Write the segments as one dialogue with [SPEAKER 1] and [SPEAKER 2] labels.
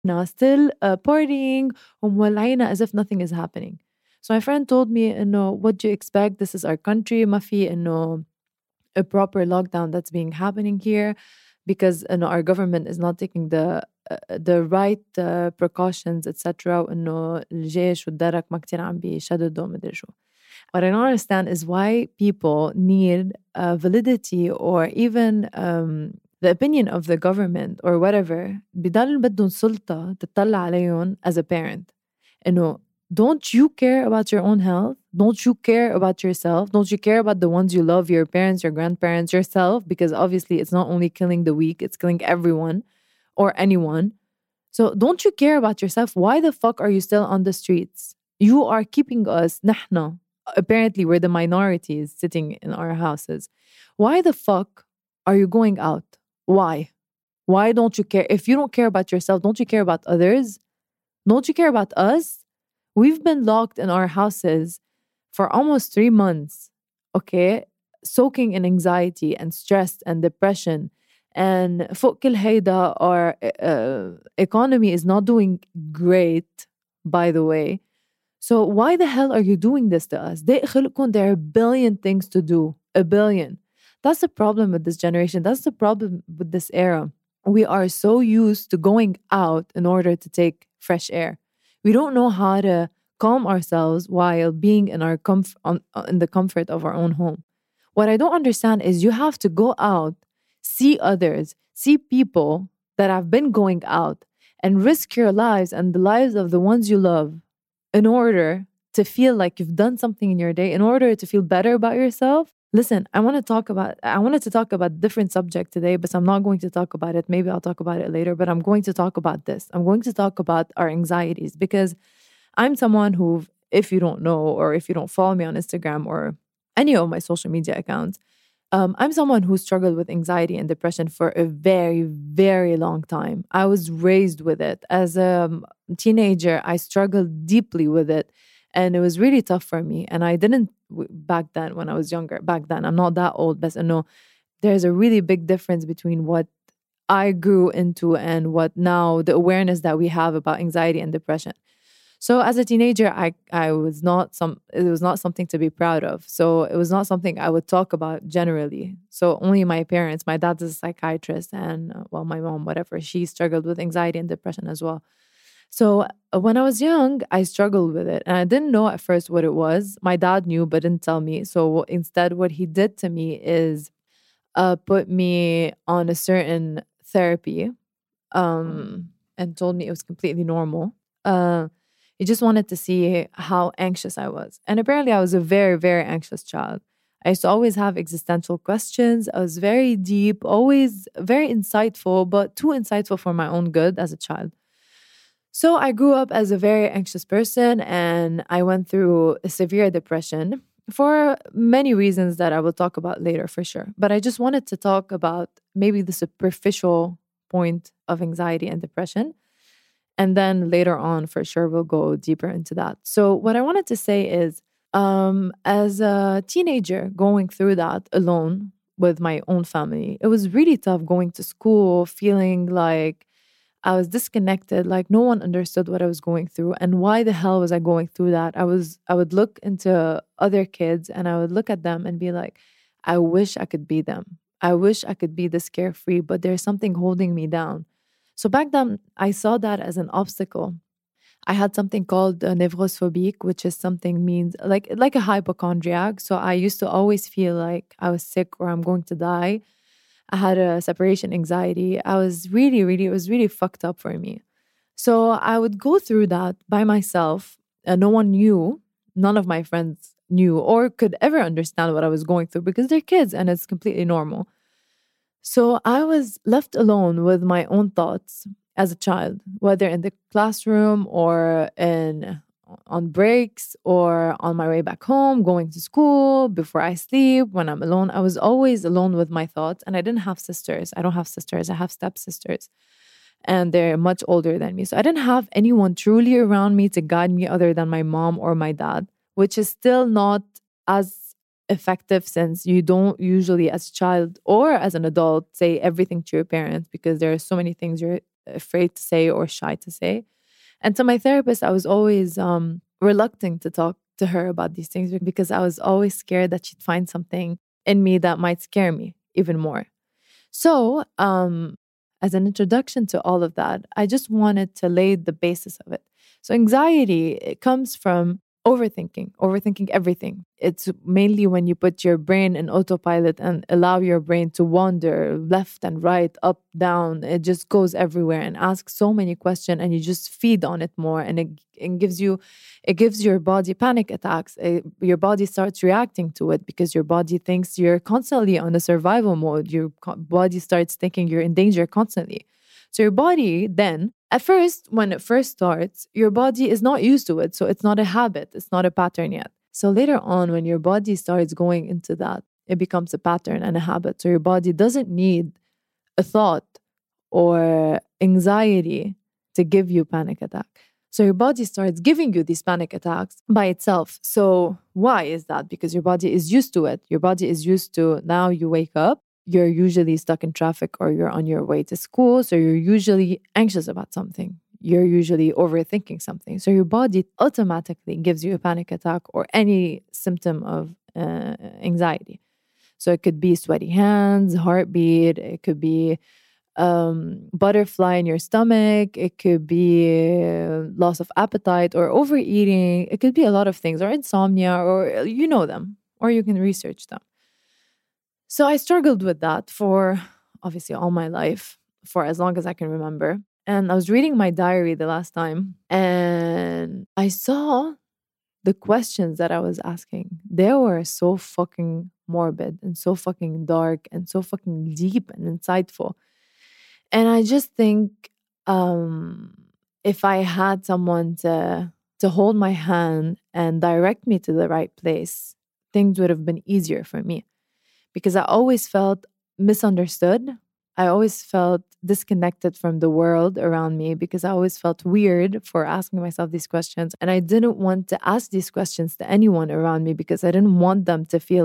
[SPEAKER 1] still partying ومولعينا as if nothing is happening. So my friend told me, what do you expect? This is our country. ما في a proper lockdown that's being happening here because our government is not taking the right precautions etc. وإنه الجيش والدرك ما كتير عم بيشددوا مدري شو. What I don't understand is why people need validity or even the opinion of the government or whatever. بضل بدهم سلطة تطلع عليهم as a parent. إنه don't you care about your own health? Don't you care about yourself? Don't you care about the ones you love, your parents, your grandparents, yourself? Because obviously it's not only killing the weak, it's killing everyone or anyone. So don't you care about yourself? Why the fuck are you still on the streets? You are keeping us, نحن, apparently we're the minorities sitting in our houses. Why the fuck are you going out? Why? Why don't you care? If you don't care about yourself, don't you care about others? Don't you care about us? We've been locked in our houses for almost 3 months, okay? Soaking in anxiety and stress and depression. And فوق كل هيدا, our economy is not doing great, by the way. So why the hell are you doing this to us? There are a billion things to do. A billion. That's the problem with this generation. That's the problem with this era. We are so used to going out in order to take fresh air. We don't know how to calm ourselves while being in our in the comfort of our own home. What I don't understand is you have to go out, see others, see people that have been going out and risk your lives and the lives of the ones you love in order to feel like you've done something in your day, in order to feel better about yourself. Listen, I wanted to talk about a different subject today, but I'm not going to talk about it. Maybe I'll talk about it later, but I'm going to talk about this. I'm going to talk about our anxieties because I'm someone who, if you don't know, or if you don't follow me on Instagram or any of my social media accounts, I'm someone who struggled with anxiety and depression for a very, very long time. I was raised with it. As a teenager, I struggled deeply with it. And it was really tough for me. And I didn't back then when I was younger. Back then, I'm not that old, but no, there's a really big difference between what I grew into and what now the awareness that we have about anxiety and depression. So as a teenager, it was not something to be proud of. So it was not something I would talk about generally. So only my parents, my dad's a psychiatrist, and my mom, whatever, she struggled with anxiety and depression as well. So when I was young, I struggled with it. And I didn't know at first what it was. My dad knew, but didn't tell me. So instead, what he did to me is put me on a certain therapy and told me it was completely normal. He just wanted to see how anxious I was. And apparently I was a very, very anxious child. I used to always have existential questions. I was very deep, always very insightful, but too insightful for my own good as a child. So I grew up as a very anxious person and I went through a severe depression for many reasons that I will talk about later for sure. But I just wanted to talk about maybe the superficial point of anxiety and depression. And then later on, for sure, we'll go deeper into that. So what I wanted to say is, as a teenager going through that alone with my own family, it was really tough going to school, feeling like I was disconnected, like no one understood what I was going through and why the hell was I going through that. I would look into other kids and I would look at them and be like, I wish I could be them. I wish I could be this carefree, but there's something holding me down. So back then, I saw that as an obstacle. I had something called névrose phobique, which is something means like a hypochondriac. So I used to always feel like I was sick or I'm going to die. I had a separation anxiety. It was really fucked up for me. So I would go through that by myself. And no one knew, none of my friends knew or could ever understand what I was going through because they're kids and it's completely normal. So I was left alone with my own thoughts as a child, whether in the classroom or on breaks or on my way back home, going to school, before I sleep, when I'm alone. I was always alone with my thoughts and I didn't have sisters. I don't have sisters. I have stepsisters and they're much older than me. So I didn't have anyone truly around me to guide me other than my mom or my dad, which is still not as effective since you don't usually as a child or as an adult say everything to your parents because there are so many things afraid to say or shy to say. And to my therapist, I was always reluctant to talk to her about these things because I was always scared that she'd find something in me that might scare me even more. So, as an introduction to all of that, I just wanted to lay the basis of it. So, anxiety, it comes from overthinking everything. It's mainly when you put your brain in autopilot and allow your brain to wander left and right, up, down. It just goes everywhere and asks so many questions, and you just feed on it more, and it gives your body panic attacks. Your body starts reacting to it because your body thinks you're constantly on a survival mode. Your body starts thinking you're in danger constantly. So your body then, at first, when it first starts, your body is not used to it. So it's not a habit, it's not a pattern yet. So later on, when your body starts going into that, it becomes a pattern and a habit. So your body doesn't need a thought or anxiety to give you panic attack. So your body starts giving you these panic attacks by itself. So why is that? Because your body is used to it. Your body is used to, now you wake up, you're usually stuck in traffic or you're on your way to school. So you're usually anxious about something. You're usually overthinking something. So your body automatically gives you a panic attack or any symptom of anxiety. So it could be sweaty hands, heartbeat. It could be butterfly in your stomach. It could be loss of appetite or overeating. It could be a lot of things, or insomnia, or you know them, or you can research them. So I struggled with that for obviously all my life, for as long as I can remember. And I was reading my diary the last time, and I saw the questions that I was asking. They were so fucking morbid and so fucking dark and so fucking deep and insightful. And I just think if I had someone to hold my hand and direct me to the right place, things would have been easier for me. Because I always felt misunderstood. I always felt disconnected from the world around me because I always felt weird for asking myself these questions. And I didn't want to ask these questions to anyone around me because I didn't want them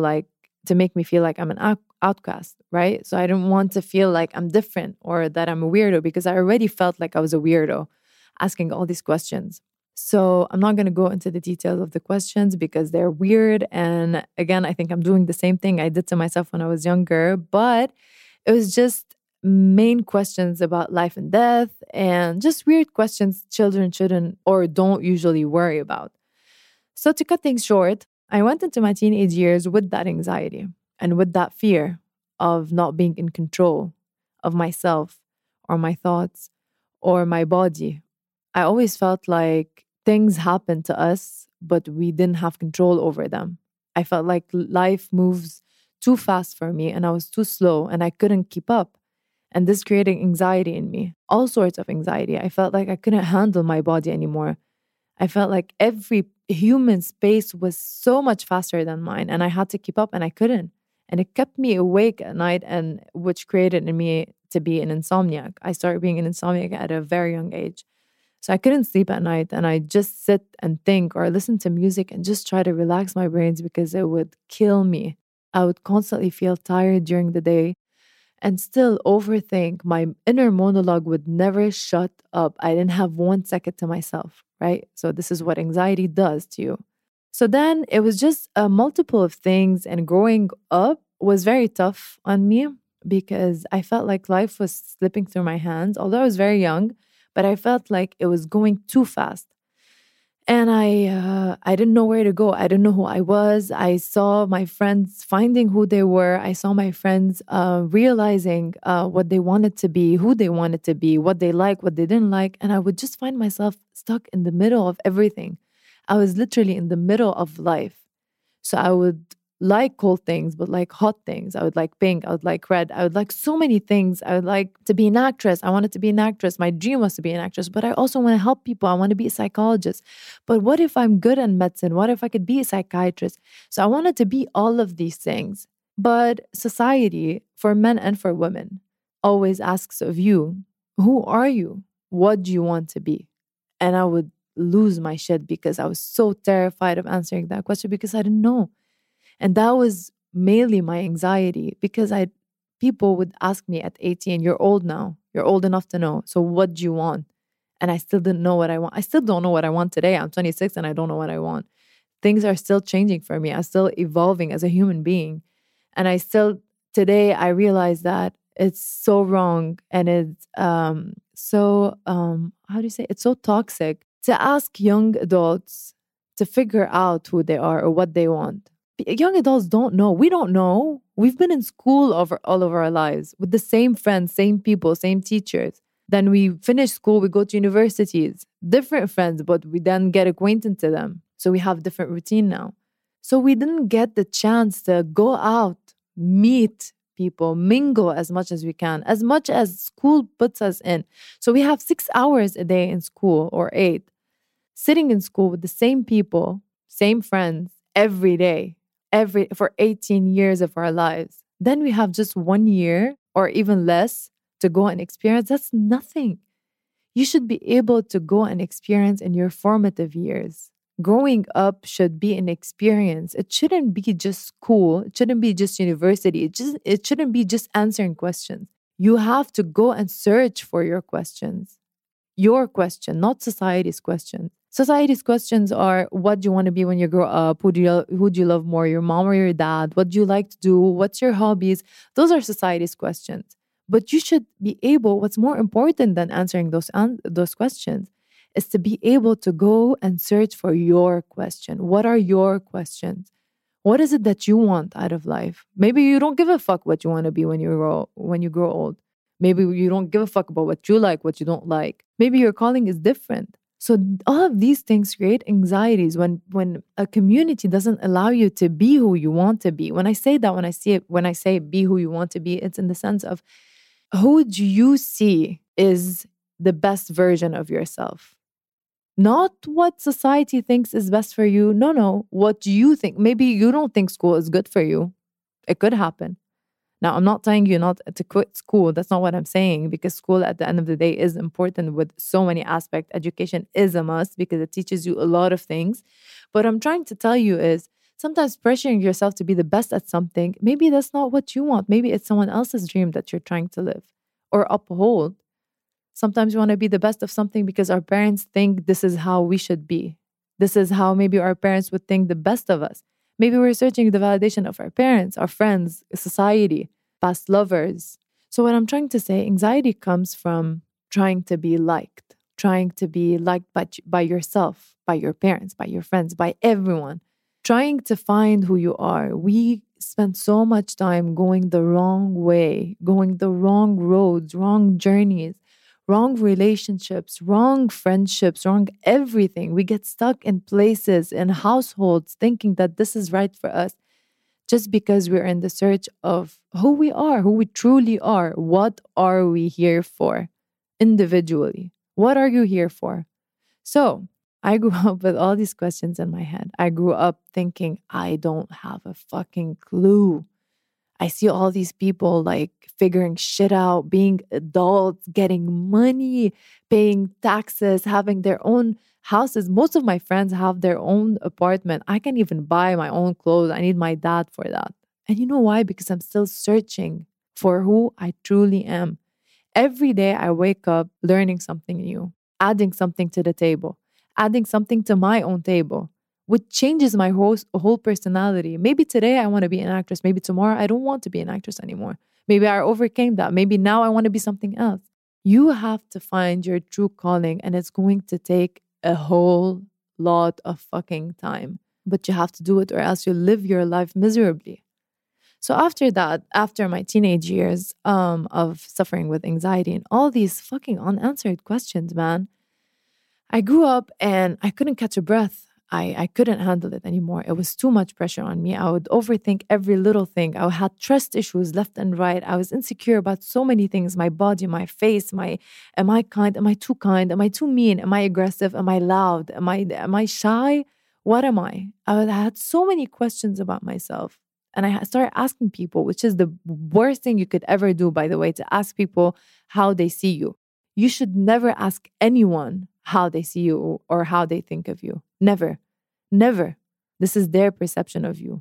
[SPEAKER 1] to make me feel like I'm an outcast, right? So I didn't want to feel like I'm different or that I'm a weirdo because I already felt like I was a weirdo asking all these questions. So I'm not going to go into the details of the questions because they're weird. And again, I think I'm doing the same thing I did to myself when I was younger, but it was just main questions about life and death and just weird questions children shouldn't or don't usually worry about. So to cut things short, I went into my teenage years with that anxiety and with that fear of not being in control of myself or my thoughts or my body. I always felt like things happened to us, but we didn't have control over them. I felt like life moves too fast for me and I was too slow and I couldn't keep up. And this created anxiety in me, all sorts of anxiety. I felt like I couldn't handle my body anymore. I felt like every human space was so much faster than mine and I had to keep up and I couldn't. And it kept me awake at night, and which created in me to be an insomniac. I started being an insomniac at a very young age. So I couldn't sleep at night and I just sit and think or listen to music and just try to relax my brains because it would kill me. I would constantly feel tired during the day and still overthink. My inner monologue would never shut up. I didn't have 1 second to myself, right? So this is what anxiety does to you. So then it was just a multiple of things, and growing up was very tough on me because I felt like life was slipping through my hands, although I was very young, but I felt like it was going too fast. And I didn't know where to go. I didn't know who I was. I saw my friends finding who they were. I saw my friends realizing what they wanted to be, who they wanted to be, what they like, what they didn't like. And I would just find myself stuck in the middle of everything. I was literally in the middle of life. So I would like cold things, but like hot things. I would like pink. I would like red. I would like so many things. I would like to be an actress. I wanted to be an actress. My dream was to be an actress, but I also want to help people. I want to be a psychologist. But what if I'm good at medicine? What if I could be a psychiatrist? So I wanted to be all of these things. But society, for men and for women, always asks of you, who are you? What do you want to be? And I would lose my shit because I was so terrified of answering that question because I didn't know. And that was mainly my anxiety because I people would ask me at 18, you're old now. You're old enough to know. So what do you want? And I still didn't know what I want. I still don't know what I want today. I'm 26 and I don't know what I want. Things are still changing for me. I'm still evolving as a human being. And today I realize that it's so wrong and it's how do you say, it's so toxic to ask young adults to figure out who they are or what they want. Young adults don't know. We don't know. We've been in school all of our lives with the same friends, same people, same teachers. Then we finish school, we go to universities, different friends, but we then get acquainted to them. So we have different routine now. So we didn't get the chance to go out, meet people, mingle as much as we can, as much as school puts us in. So we have 6 hours a day in school or 8, sitting in school with the same people, same friends every day, for 18 years of our lives. Then we have just 1 year or even less to go and experience. That's nothing. You should be able to go and experience in your formative years. Growing up should be an experience. It shouldn't be just school. It shouldn't be just university. It shouldn't be just answering questions. You have to go and search for your questions. Your question, not society's questions. Society's questions are, what do you want to be when you grow up? Who do you love more, your mom or your dad? What do you like to do? What's your hobbies? Those are society's questions. But you should be able, what's more important than answering those questions is to be able to go and search for your question. What are your questions? What is it that you want out of life? Maybe you don't give a fuck what you want to be when you grow old. Maybe you don't give a fuck about what you like, what you don't like. Maybe your calling is different. So all of these things create anxieties when a community doesn't allow you to be who you want to be. When I say that, when I say be who you want to be, it's in the sense of, who do you see is the best version of yourself? Not what society thinks is best for you. No. What do you think? Maybe you don't think school is good for you. It could happen. Now, I'm not telling you not to quit school. That's not what I'm saying, because school at the end of the day is important with so many aspects. Education is a must because it teaches you a lot of things. But I'm trying to tell you is, sometimes pressuring yourself to be the best at something, maybe that's not what you want. Maybe it's someone else's dream that you're trying to live or uphold. Sometimes we want to be the best of something because our parents think this is how we should be. This is how maybe our parents would think the best of us. Maybe we're searching the validation of our parents, our friends, society, past lovers. So what I'm trying to say, anxiety comes from trying to be liked by yourself, by your parents, by your friends, by everyone. Trying to find who you are. We spend so much time going the wrong way, going the wrong roads, wrong journeys, wrong relationships, wrong friendships, wrong everything. We get stuck in places, in households, thinking that this is right for us just because we're in the search of who we are, who we truly are. What are we here for individually? What are you here for? So I grew up with all these questions in my head. I grew up thinking, I don't have a fucking clue. I see all these people like figuring shit out, being adults, getting money, paying taxes, having their own houses. Most of my friends have their own apartment. I can't even buy my own clothes. I need my dad for that. And you know why? Because I'm still searching for who I truly am. Every day I wake up learning something new, adding something to the table, adding something to my own table, which changes my whole personality. Maybe today I want to be an actress. Maybe tomorrow I don't want to be an actress anymore. Maybe I overcame that. Maybe now I want to be something else. You have to find your true calling, and it's going to take a whole lot of fucking time. But you have to do it, or else you'll live your life miserably. So after that, after my teenage years of suffering with anxiety and all these fucking unanswered questions, man, I grew up and I couldn't catch a breath. I couldn't handle it anymore. It was too much pressure on me. I would overthink every little thing. I had trust issues left and right. I was insecure about so many things: my body, my face, am I kind? Am I too kind? Am I too mean? Am I aggressive? Am I loud? Am I shy? What am I? I had so many questions about myself. And I started asking people, which is the worst thing you could ever do, by the way, to ask people how they see you. You should never ask anyone how they see you or how they think of you. Never. Never. This is their perception of you.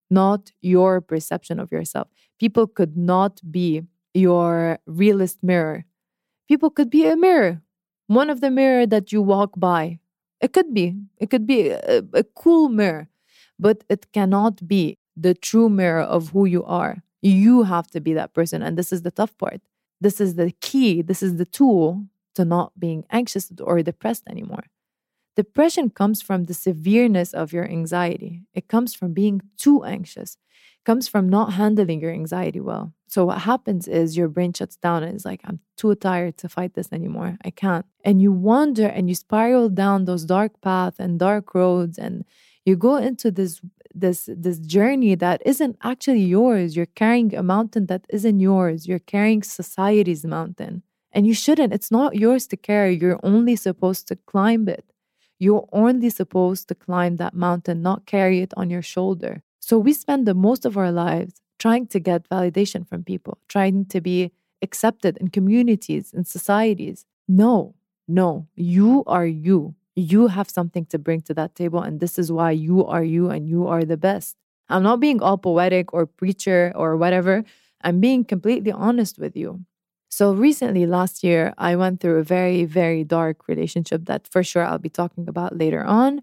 [SPEAKER 1] not your perception of yourself. People could not be your realist mirror. People could be a mirror, one of the mirror that you walk by. It could be. It could be a cool mirror, but it cannot be the true mirror of who you are. You have to be that person. And this is the tough part. This is the key. This is the tool to not being anxious or depressed anymore. Depression comes from the severeness of your anxiety. It comes from being too anxious. It comes from not handling your anxiety well. So what happens is your brain shuts down and is like, I'm too tired to fight this anymore. I can't. And you wander and you spiral down those dark paths and dark roads, and you go into this journey that isn't actually yours. You're carrying a mountain that isn't yours. You're carrying society's mountain. And you shouldn't. It's not yours to carry. You're only supposed to climb it. You're only supposed to climb that mountain, not carry it on your shoulder. So we spend the most of our lives trying to get validation from people, trying to be accepted in communities, in societies. No, you are you. You have something to bring to that table, and this is why you are you and you are the best. I'm not being all poetic or preacher or whatever. I'm being completely honest with you. So recently, last year, I went through a very, very dark relationship that for sure I'll be talking about later on.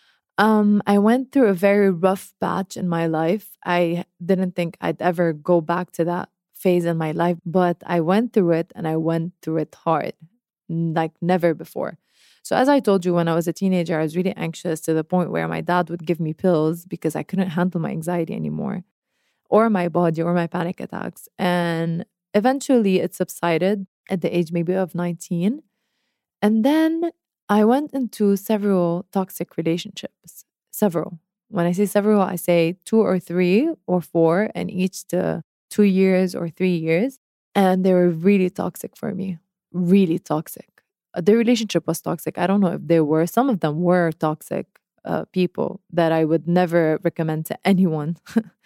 [SPEAKER 1] I went through a very rough patch in my life. I didn't think I'd ever go back to that phase in my life, but I went through it and I went through it hard, like never before. So as I told you, when I was a teenager, I was really anxious to the point where my dad would give me pills because I couldn't handle my anxiety anymore, or my body, or my panic attacks. And eventually it subsided at the age maybe of 19. And then I went into several toxic relationships. Several. When I say several, I say 2 or 3 or 4, and each to 2 years or 3 years. And they were really toxic for me. Really toxic. The relationship was toxic. I don't know if they were. Some of them were toxic people that I would never recommend to anyone.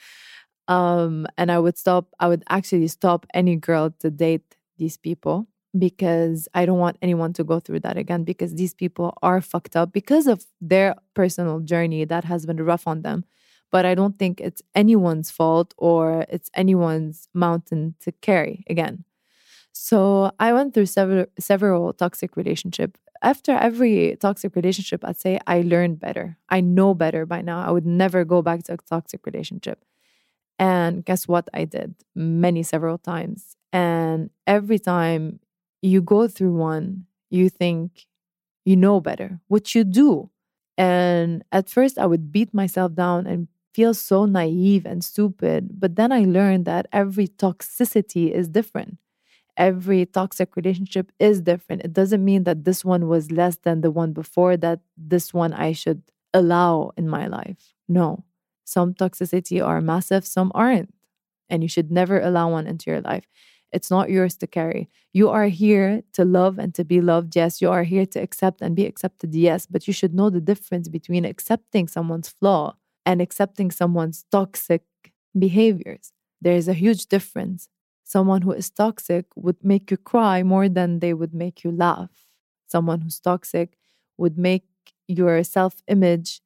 [SPEAKER 1] And I would actually stop any girl to date these people because I don't want anyone to go through that again, because these people are fucked up because of their personal journey that has been rough on them. But I don't think it's anyone's fault or it's anyone's mountain to carry again. So I went through several toxic relationships. After every toxic relationship, I'd say I learned better. I know better by now. I would never go back to a toxic relationship. And guess what? I did several times. And every time you go through one, you think you know better, which you do. And at first, I would beat myself down and feel so naive and stupid. But then I learned that every toxicity is different. Every toxic relationship is different. It doesn't mean that this one was less than the one before, that this one I should allow in my life. No. Some toxicity are massive, some aren't. And you should never allow one into your life. It's not yours to carry. You are here to love and to be loved. Yes, you are here to accept and be accepted. Yes, but you should know the difference between accepting someone's flaw and accepting someone's toxic behaviors. There is a huge difference. Someone who is toxic would make you cry more than they would make you laugh. Someone who's toxic would make your self-image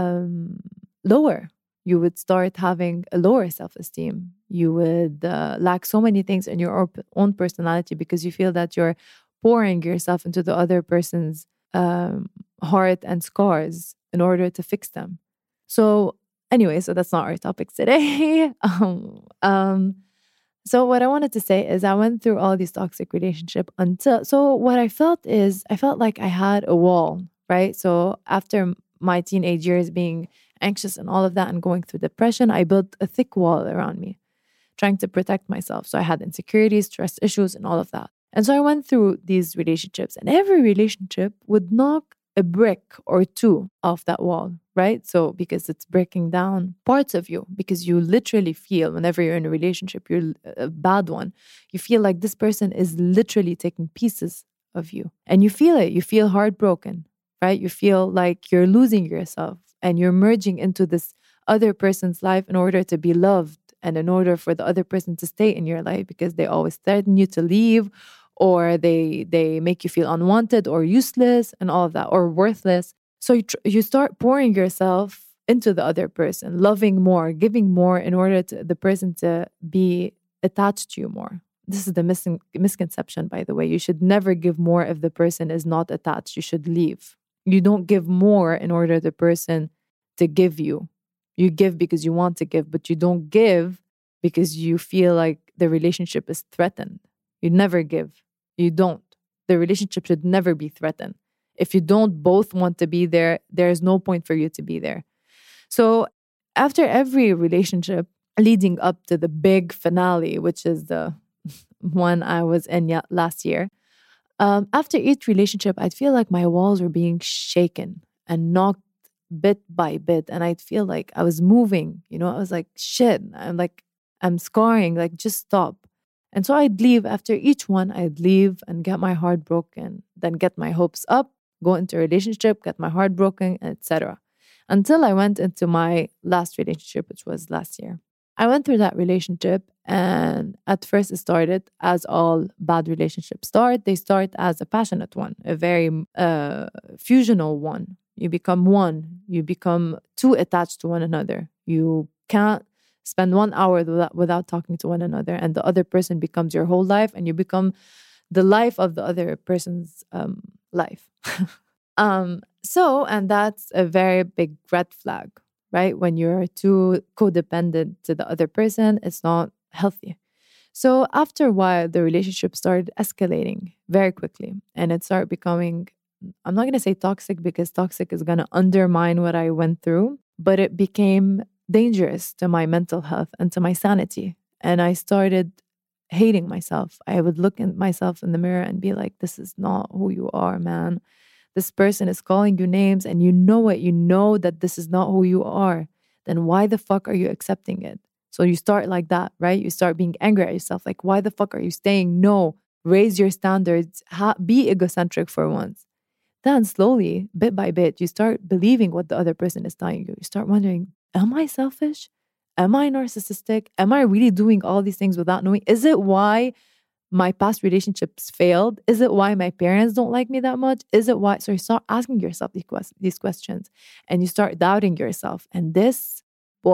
[SPEAKER 1] lower. You would start having a lower self-esteem. You would lack so many things in your own personality because you feel that you're pouring yourself into the other person's heart and scars in order to fix them. So anyway, so that's not our topic today. So what I wanted to say is I went through all these toxic relationships so what I felt like I had a wall, right? So after my teenage years being anxious and all of that and going through depression, I built a thick wall around me, trying to protect myself. So I had insecurities, trust issues, and all of that. And so I went through these relationships, and every relationship would knock a brick or two off that wall, right? So because it's breaking down parts of you, because you literally feel whenever you're in a relationship, you're a bad one, you feel like this person is literally taking pieces of you. And you feel it. You feel heartbroken, right? You feel like you're losing yourself and you're merging into this other person's life in order to be loved and in order for the other person to stay in your life, because they always threaten you to leave, or they make you feel unwanted or useless and all of that, or worthless. So you start pouring yourself into the other person, loving more, giving more in order to the person to be attached to you more. This is the misconception, by the way. You should never give more if the person is not attached. You should leave. You don't give more in order the person to give you. You give because you want to give, but you don't give because you feel like the relationship is threatened. You never give. You don't. The relationship should never be threatened. If you don't both want to be there, there is no point for you to be there. So after every relationship leading up to the big finale, which is the one I was in last year, after each relationship, I'd feel like my walls were being shaken and knocked bit by bit. And I'd feel like I was moving, I was like, shit, I'm scarring, like, just stop. And so I'd leave after each one. I'd leave and get my heart broken, then get my hopes up, go into a relationship, get my heart broken, etc. Until I went into my last relationship, which was last year. I went through that relationship, and at first it started as all bad relationships start. They start as a passionate one, a very fusional one. You become one. You become too attached to one another. You can't spend 1 hour without talking to one another, and the other person becomes your whole life, and you become the life of the other person's life. And that's a very big red flag, right? When you're too codependent to the other person, it's not healthy. So after a while, the relationship started escalating very quickly, and it started becoming, I'm not going to say toxic because toxic is going to undermine what I went through, but it became dangerous to my mental health and to my sanity. And I started hating myself. I would look at myself in the mirror and be like, this is not who you are, man. This person is calling you names and you know it. You know that this is not who you are. Then why the fuck are you accepting it? So you start like that, right? You start being angry at yourself. Like, why the fuck are you staying? No, raise your standards. Be egocentric for once. Then slowly, bit by bit, you start believing what the other person is telling you. You start wondering, am I selfish? Am I narcissistic? Am I really doing all these things without knowing? Is it why my past relationships failed? Is it why my parents don't like me that much? Is it why? So you start asking yourself these questions, and you start doubting yourself. And this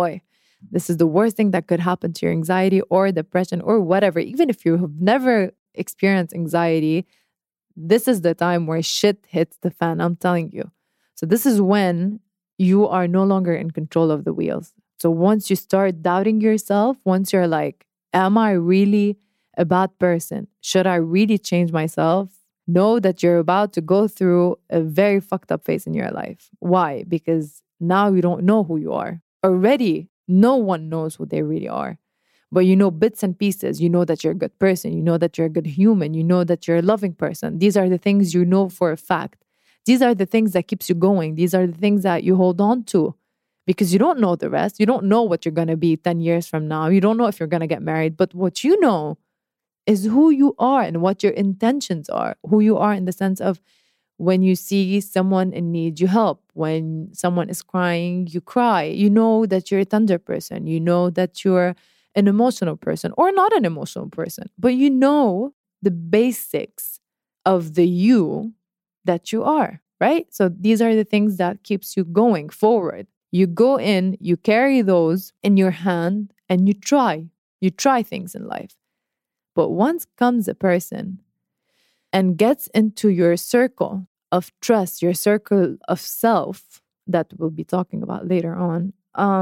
[SPEAKER 1] is the worst thing that could happen to your anxiety or depression or whatever. Even if you have never experienced anxiety, this is the time where shit hits the fan, I'm telling you. So this is when you are no longer in control of the wheels. So once you start doubting yourself, once you're like, am I really a bad person? Should I really change myself? Know that you're about to go through a very fucked up phase in your life. Why? Because now you don't know who you are. Already, no one knows who they really are. But you know bits and pieces. You know that you're a good person. You know that you're a good human. You know that you're a loving person. These are the things you know for a fact. These are the things that keeps you going. These are the things that you hold on to because you don't know the rest. You don't know what you're going to be 10 years from now. You don't know if you're going to get married. But what you know is who you are and what your intentions are. Who you are in the sense of when you see someone in need, you help. When someone is crying, you cry. You know that you're a tender person. You know that you're an emotional person or not an emotional person. But you know the basics of the you that you are, right? So these are the things that keeps you going forward. You go in, you carry those in your hand, and you try things in life. But once comes a person and gets into your circle of trust, your circle of self that we'll be talking about later on,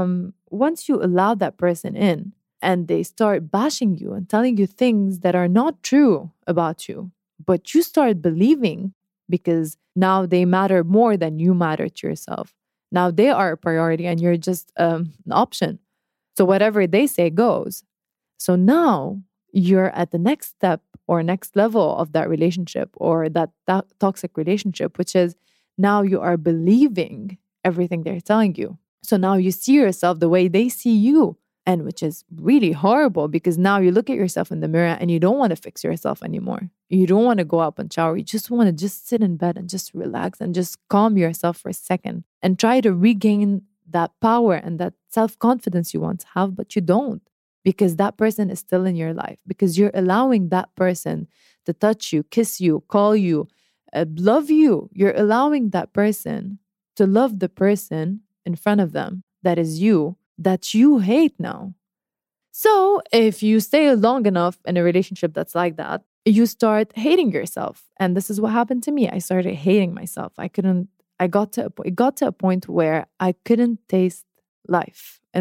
[SPEAKER 1] once you allow that person in and they start bashing you and telling you things that are not true about you, but you start believing because now they matter more than you matter to yourself. Now they are a priority and you're just an option. So whatever they say goes. So now you're at the next step or next level of that relationship or that toxic relationship, which is now you are believing everything they're telling you. So now you see yourself the way they see you, and which is really horrible because now you look at yourself in the mirror and you don't want to fix yourself anymore. You don't want to go up and shower. You just want to just sit in bed and just relax and just calm yourself for a second and try to regain that power and that self-confidence you once have, but you don't. Because that person is still in your life. Because you're allowing that person to touch you, kiss you, call you, love you. You're allowing that person to love the person in front of them that is you, that you hate now. So if you stay long enough in a relationship that's like that, you start hating yourself. And this is what happened to me. I started hating myself. It got to a point where I couldn't taste life. And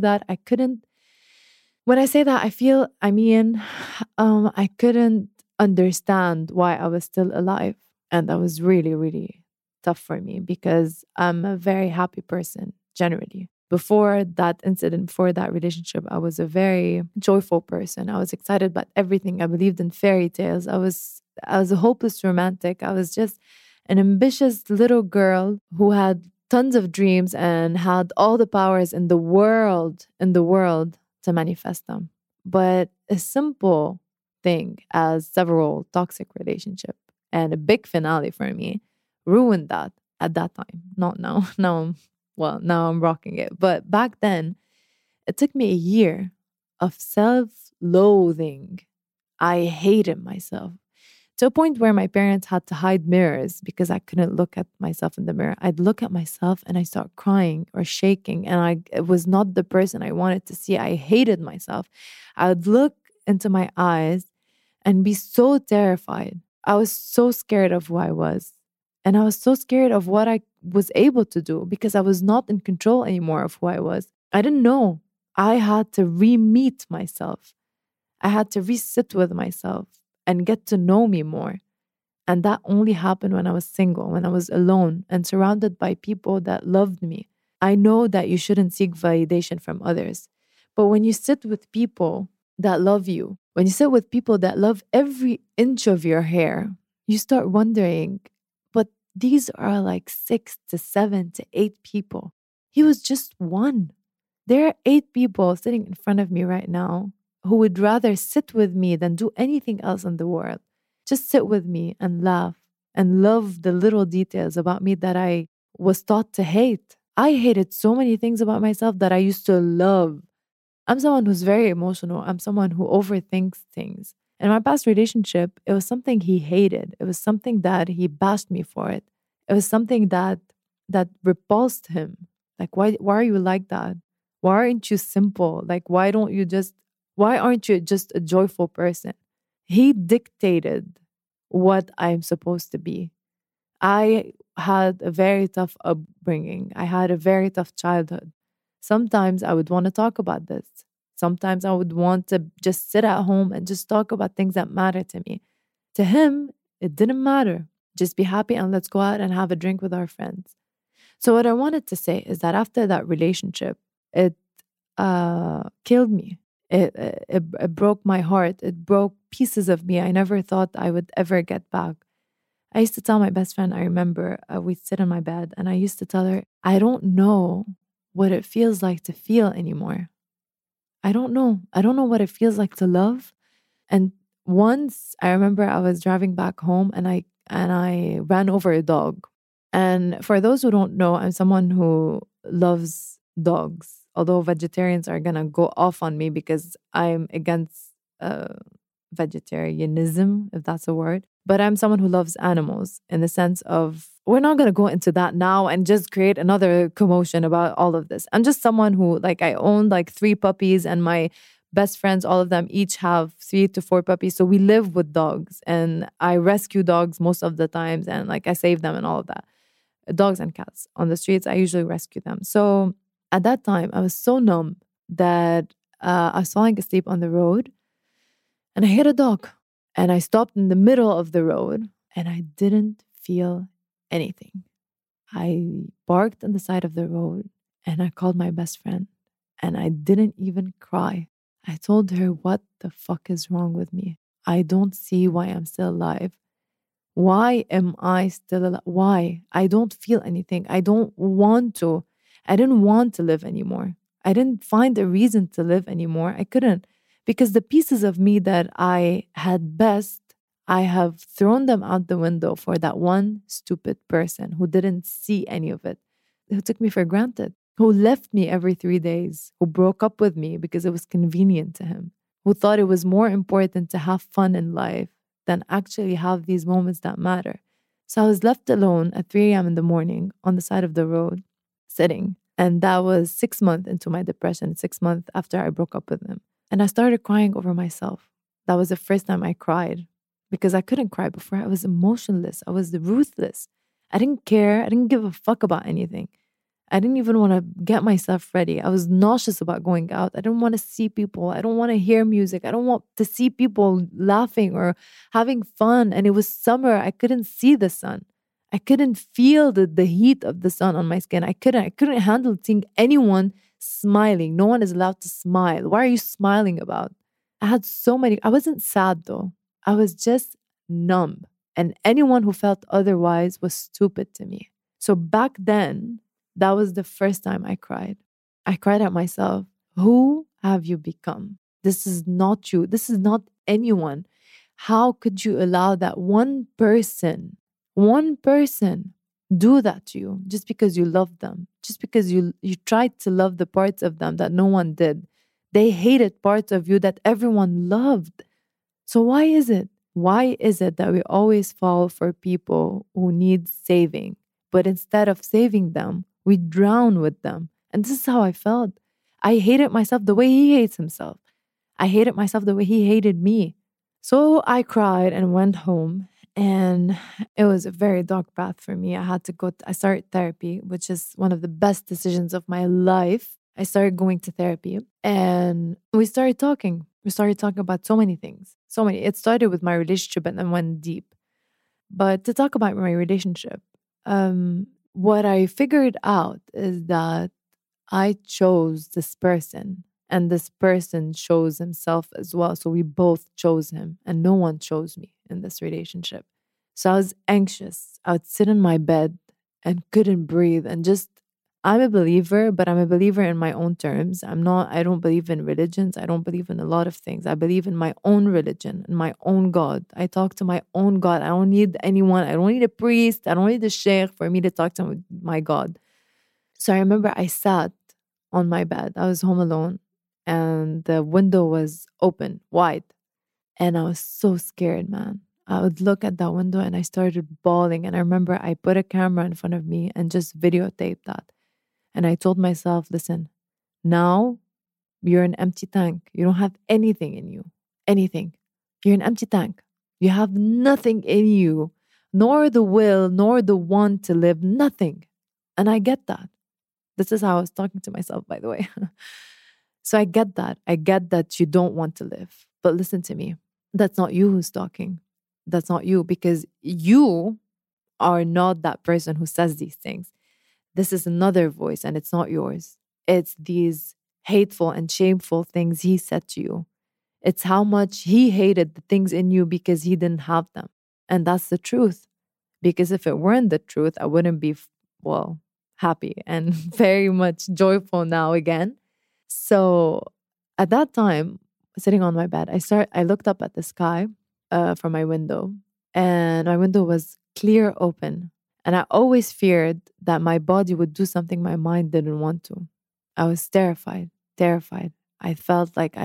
[SPEAKER 1] when I say that, I couldn't understand why I was still alive. And that was really, really tough for me because I'm a very happy person generally. Before that incident, before that relationship, I was a very joyful person. I was excited about everything. I believed in fairy tales. I was a hopeless romantic. I was just an ambitious little girl who had tons of dreams and had all the powers in the world to manifest them. But a simple thing as several toxic relationship and a big finale for me ruined that at that time. Not now. Now I'm rocking it. But back then, it took me a year of self-loathing. I hated myself to a point where my parents had to hide mirrors because I couldn't look at myself in the mirror. I'd look at myself and I start crying or shaking, and it was not the person I wanted to see. I hated myself. I would look into my eyes and be so terrified. I was so scared of who I was. And I was so scared of what I was able to do because I was not in control anymore of who I was. I didn't know. I had to re-meet myself. I had to re-sit with myself and get to know me more. And that only happened when I was single, when I was alone and surrounded by people that loved me. I know that you shouldn't seek validation from others. But when you sit with people that love you, when you sit with people that love every inch of your hair, you start wondering, but these are like 6 to 7 to 8 people. He was just one. There are 8 people sitting in front of me right now who would rather sit with me than do anything else in the world. Just sit with me and laugh and love the little details about me that I was taught to hate. I hated so many things about myself that I used to love. I'm someone who's very emotional. I'm someone who overthinks things. In my past relationship, it was something he hated. It was something that he bashed me for it. It was something that repulsed him. Like, why are you like that? Why aren't you simple? Like, why aren't you just a joyful person? He dictated what I'm supposed to be. I had a very tough upbringing. I had a very tough childhood. Sometimes I would want to talk about this. Sometimes I would want to just sit at home and just talk about things that matter to me. To him, it didn't matter. Just be happy and let's go out and have a drink with our friends. So what I wanted to say is that after that relationship, it killed me. It broke my heart. It broke pieces of me I never thought I would ever get back. I used to tell my best friend, I remember we'd sit in my bed and I used to tell her, I don't know what it feels like to feel anymore. I don't know. I don't know what it feels like to love. And once I remember I was driving back home and I ran over a dog. And for those who don't know, I'm someone who loves dogs. Although vegetarians are gonna go off on me because I'm against vegetarianism, if that's a word. But I'm someone who loves animals in the sense of, we're not gonna go into that now and just create another commotion about all of this. I'm just someone who, like, I own like 3 puppies and my best friends, all of them each have 3 to 4 puppies. So we live with dogs and I rescue dogs most of the times and like I save them and all of that. Dogs and cats on the streets, I usually rescue them. So at that time, I was so numb that I was falling asleep on the road and I hit a dog and I stopped in the middle of the road and I didn't feel anything. I barked on the side of the road and I called my best friend and I didn't even cry. I told her, what the fuck is wrong with me? I don't see why I'm still alive. Why am I still alive? Why? I don't feel anything. I don't want to. I didn't want to live anymore. I didn't find a reason to live anymore. I couldn't. Because the pieces of me that I had best, I have thrown them out the window for that one stupid person who didn't see any of it, who took me for granted, who left me every 3 days, who broke up with me because it was convenient to him, who thought it was more important to have fun in life than actually have these moments that matter. So I was left alone at 3 a.m. in the morning on the side of the road, sitting And that was 6 months into my depression, 6 months after I broke up with him. And I started crying over myself. That was the first time I cried because I couldn't cry before. I was emotionless. I was ruthless. I didn't care. I didn't give a fuck about anything. I didn't even want to get myself ready. I was nauseous about going out. I didn't want to see people. I don't want to hear music. I don't want to see people laughing or having fun. And it was summer. I couldn't see the sun. I couldn't feel the heat of the sun on my skin. I couldn't handle seeing anyone smiling. No one is allowed to smile. Why are you smiling about? I had so many. I wasn't sad though. I was just numb. And anyone who felt otherwise was stupid to me. So back then, that was the first time I cried. I cried at myself. Who have you become? This is not you. This is not anyone. How could you allow that one person do that to you just because you love them? Just because you tried to love the parts of them that no one did. They hated parts of you that everyone loved. So why is it? Why is it that we always fall for people who need saving? But instead of saving them, we drown with them. And this is how I felt. I hated myself the way he hates himself. I hated myself the way he hated me. So I cried and went home. And it was a very dark path for me. I started therapy, which is one of the best decisions of my life. I started going to therapy and we started talking. We started talking about so many things. So many. It started with my relationship and then went deep. But to talk about my relationship, what I figured out is that I chose this person and this person chose himself as well. So we both chose him and no one chose me in this relationship. So I was anxious. I would sit in my bed and couldn't breathe and just, I'm a believer, but I'm a believer in my own terms. I don't believe in religions. I don't believe in a lot of things. I believe in my own religion and my own God. I talk to my own God. I don't need anyone. I don't need a priest. I don't need a sheikh for me to talk to my God. So I remember I sat on my bed. I was home alone and the window was open, wide. And I was so scared, man. I would look at that window and I started bawling. And I remember I put a camera in front of me and just videotaped that. And I told myself, listen, now you're an empty tank. You don't have anything in you. Anything. You're an empty tank. You have nothing in you, nor the will, nor the want to live, nothing. And I get that. This is how I was talking to myself, by the way. So I get that. I get that you don't want to live. But listen to me. That's not you who's talking. That's not you because you are not that person who says these things. This is another voice and it's not yours. It's these hateful and shameful things he said to you. It's how much he hated the things in you because he didn't have them. And that's the truth. Because if it weren't the truth, I wouldn't be, happy and very much joyful now again. So at that time, sitting on my bed, I looked up at the sky from my window and my window was clear open. And I always feared that my body would do something my mind didn't want to. I was terrified. I felt like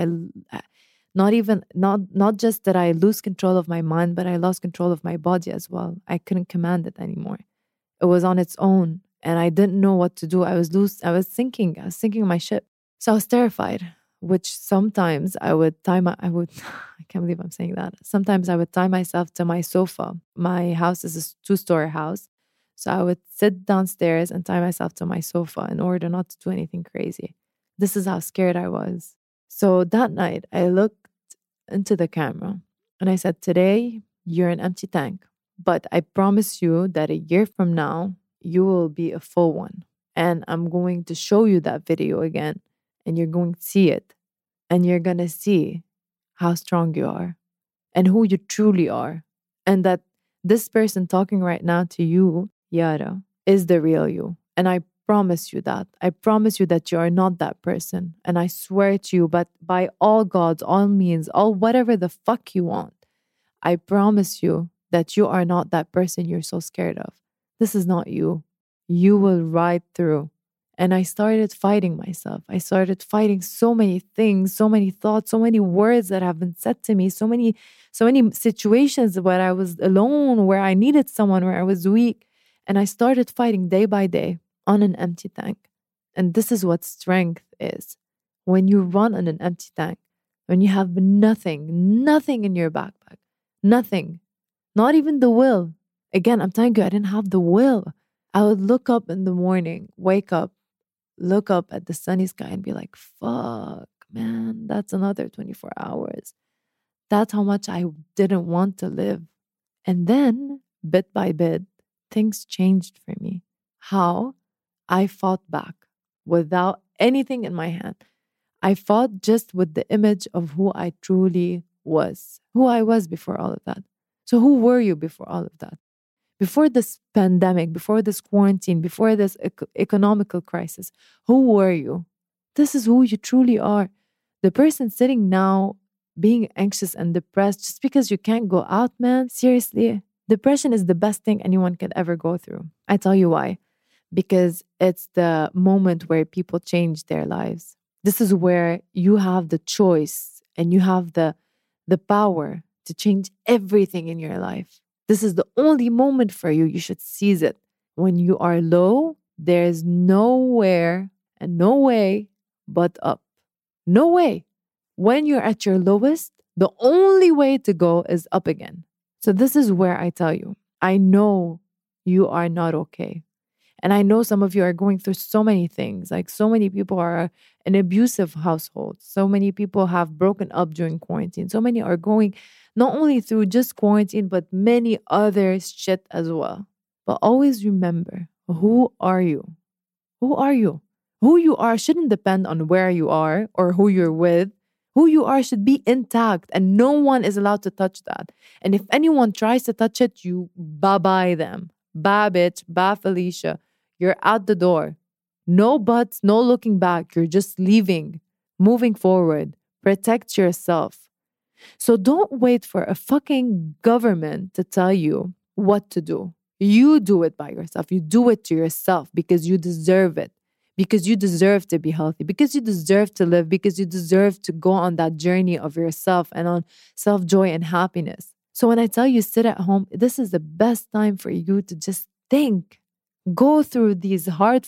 [SPEAKER 1] not just that I lose control of my mind, but I lost control of my body as well. I couldn't command it anymore. It was on its own and I didn't know what to do. I was sinking my ship. So I was terrified, which sometimes I can't believe I'm saying that. Sometimes I would tie myself to my sofa. My house is a 2-story house. So I would sit downstairs and tie myself to my sofa in order not to do anything crazy. This is how scared I was. So that night, I looked into the camera and I said, today, you're an empty tank. But I promise you that a year from now, you will be a full one. And I'm going to show you that video again. And you're going to see it. And you're going to see how strong you are and who you truly are. And that this person talking right now to you, Yara, is the real you. And I promise you that. I promise you that you are not that person. And I swear to you, but by all gods, all means, all whatever the fuck you want, I promise you that you are not that person you're so scared of. This is not you. You will ride through. And I started fighting myself. I started fighting so many things, so many thoughts, so many words that have been said to me, so many situations where I was alone, where I needed someone, where I was weak. And I started fighting day by day on an empty tank. And this is what strength is. When you run on an empty tank, when you have nothing in your backpack, nothing, not even the will. Again, I'm telling you, I didn't have the will. I would look up in the morning, wake up, look up at the sunny sky and be like, fuck, man, that's another 24 hours. That's how much I didn't want to live. And then, bit by bit, things changed for me. How? I fought back without anything in my hand. I fought just with the image of who I truly was, who I was before all of that. So, who were you before all of that? Before this pandemic, before this quarantine, before this economical crisis, who were you? This is who you truly are. The person sitting now being anxious and depressed just because you can't go out, man, seriously, depression is the best thing anyone could ever go through. I tell you why. Because it's the moment where people change their lives. This is where you have the choice and you have the power to change everything in your life. This is the only moment for you. You should seize it. When you are low, there's nowhere and no way but up. No way. When you're at your lowest, the only way to go is up again. So this is where I tell you, I know you are not okay. And I know some of you are going through so many things. Like so many people are in abusive households. So many people have broken up during quarantine. So many are going not only through just quarantine, but many other shit as well. But always remember, who are you? Who are you? Who you are shouldn't depend on where you are or who you're with. Who you are should be intact and no one is allowed to touch that. And if anyone tries to touch it, you bye-bye them. Bye, bitch. Bye, Felicia. You're out the door. No buts, no looking back. You're just leaving, moving forward. Protect yourself. So don't wait for a fucking government to tell you what to do. You do it by yourself. You do it to yourself because you deserve it. Because you deserve to be healthy. Because you deserve to live. Because you deserve to go on that journey of yourself and on self-joy and happiness. So when I tell you sit at home, this is the best time for you to just think. Go through these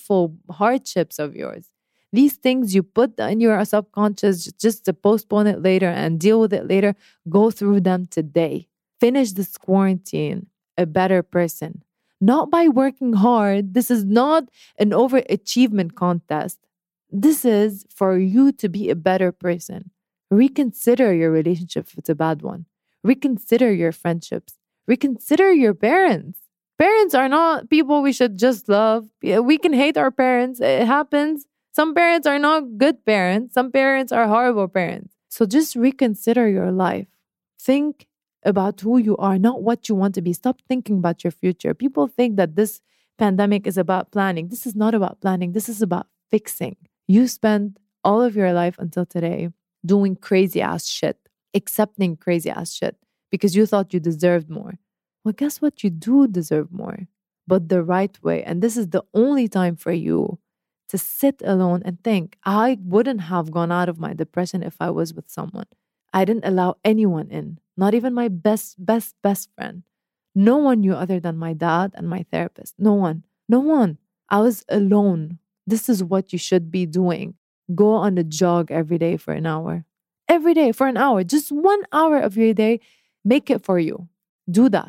[SPEAKER 1] hardships of yours. These things you put in your subconscious just to postpone it later and deal with it later. Go through them today. Finish this quarantine a better person. Not by working hard. This is not an overachievement contest. This is for you to be a better person. Reconsider your relationship if it's a bad one. Reconsider your friendships. Reconsider your parents. Parents are not people we should just love. We can hate our parents. It happens. Some parents are not good parents. Some parents are horrible parents. So just reconsider your life. Think about who you are, not what you want to be. Stop thinking about your future. People think that this pandemic is about planning. This is not about planning. This is about fixing. You spent all of your life until today doing crazy ass shit, accepting crazy ass shit because you thought you deserved more. Well, guess what? You do deserve more, but the right way. And this is the only time for you to sit alone and think. I wouldn't have gone out of my depression if I was with someone. I didn't allow anyone in, not even my best friend. No one knew other than my dad and my therapist. No one. I was alone. This is what you should be doing. Go on a jog every day for an hour. Every day for an hour. Just 1 hour of your day. Make it for you. Do that.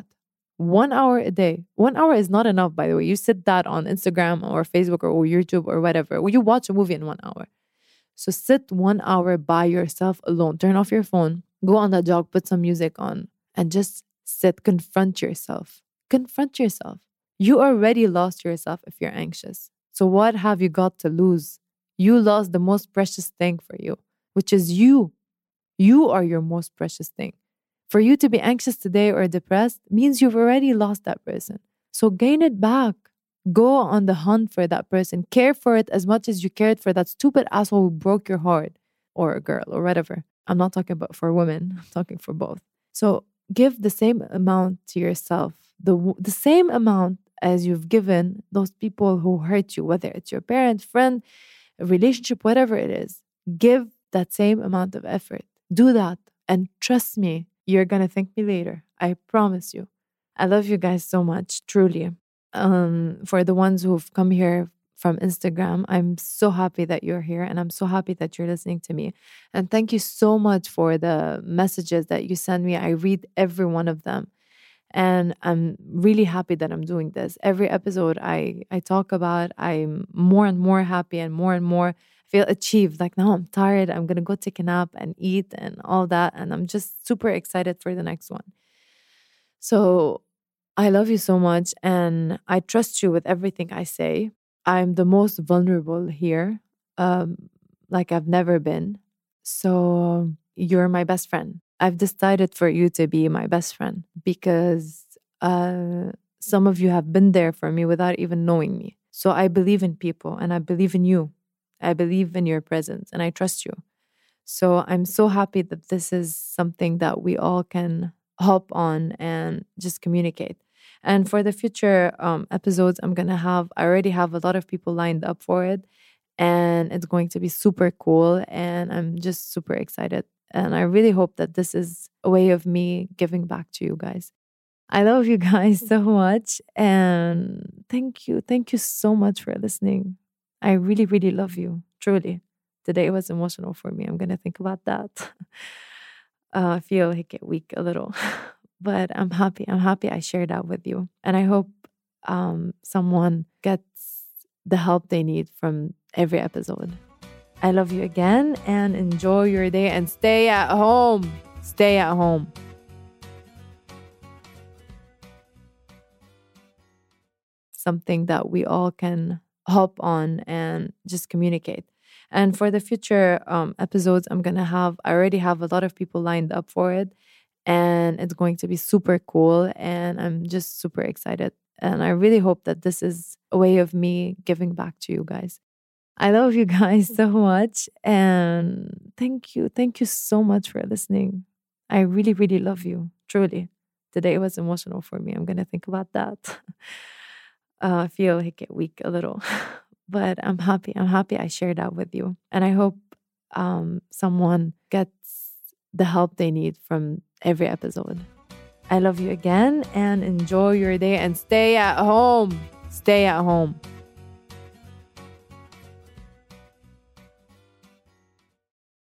[SPEAKER 1] 1 hour a day. 1 hour is not enough, by the way. You sit that on Instagram or Facebook or YouTube or whatever. You watch a movie in 1 hour. So sit 1 hour by yourself alone. Turn off your phone. Go on that jog. Put some music on. And just sit. Confront yourself. Confront yourself. You already lost yourself if you're anxious. So what have you got to lose? You lost the most precious thing for you, which is you. You are your most precious thing. For you to be anxious today or depressed means you've already lost that person. So gain it back. Go on the hunt for that person. Care for it as much as you cared for that stupid asshole who broke your heart, or a girl or whatever. I'm not talking about for women. I'm talking for both. So give the same amount to yourself, the same amount as you've given those people who hurt you, whether it's your parent, friend, a relationship, whatever it is. Give that same amount of effort. Do that. And trust me, you're going to thank me later. I promise you. I love you guys so much, truly. For the ones who've come here from Instagram. I'm so happy that you're here and I'm so happy that you're listening to me. And thank you so much for the messages that you send me. I read every one of them. And I'm really happy that I'm doing this. Every episode I talk about, I'm more and more happy and more feel achieved. Like now I'm tired. I'm going to go take a nap and eat and all that. And I'm just super excited for the next one. So I love you so much. And I trust you with everything I say. I'm the most vulnerable here, um, like I've never been. So you're my best friend. I've decided for you to be my best friend because some of you have been there for me without even knowing me. So I believe in people and I believe in you. I believe in your presence and I trust you. So I'm so happy that this is something that we all can hop on and just communicate. And for the future episodes, I already have a lot of people lined up for it. And it's going to be super cool. And I'm just super excited. And I really hope that this is a way of me giving back to you guys. I love you guys so much. And thank you. Thank you so much for listening. I really, really love you. Truly. Today was emotional for me. I'm going to think about that. I feel like weak a little. But I'm happy. I'm happy I shared that with you. And I hope someone gets the help they need from every episode. I love you again and enjoy your day and stay at home. Stay at home. Something that we all can hop on and just communicate. And for the future episodes, I already have a lot of people lined up for it. And it's going to be super cool. And I'm just super excited. And I really hope that this is a way of me giving back to you guys. I love you guys so much. And thank you. Thank you so much for listening. I really, really love you. Truly. Today was emotional for me. I'm going to think about that. I feel like weak a little. But I'm happy. I'm happy I shared that with you. And I hope someone gets the help they need from every episode. I love you again and enjoy your day and stay at home. Stay at home.